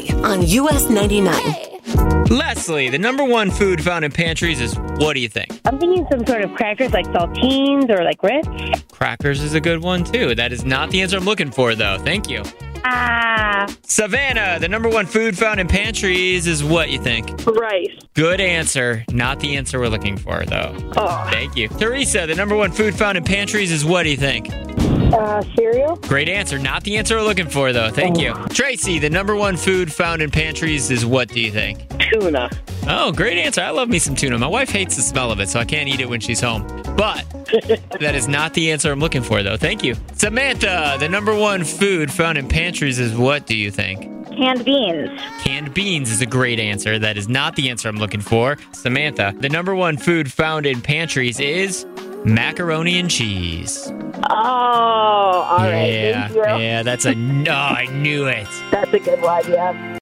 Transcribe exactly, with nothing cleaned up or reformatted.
on U S ninety-nine. Leslie, the number one food found in pantries is what do you think? I'm thinking some sort of crackers like saltines or like Ritz. Crackers is a good one, too. That is not the answer I'm looking for, though. Thank you. Ah. Savannah, the number one food found in pantries is what you think? Rice. Good answer. Not the answer we're looking for, though. Oh. Thank you. Teresa, the number one food found in pantries is what do you think? Uh, cereal. Great answer. Not the answer we're looking for, though. Thank you. Tracy, the number one food found in pantries is what do you think? Tuna. Oh, great answer. I love me some tuna. My wife hates the smell of it, so I can't eat it when she's home. But that is not the answer I'm looking for, though. Thank you. Samantha, the number one food found in pantries is what do you think? Canned beans. Canned beans is a great answer. That is not the answer I'm looking for. Samantha, the number one food found in pantries is macaroni and cheese. Oh, all right. Yeah, Thank you. yeah, that's a... No, I knew it. That's a good one, yeah.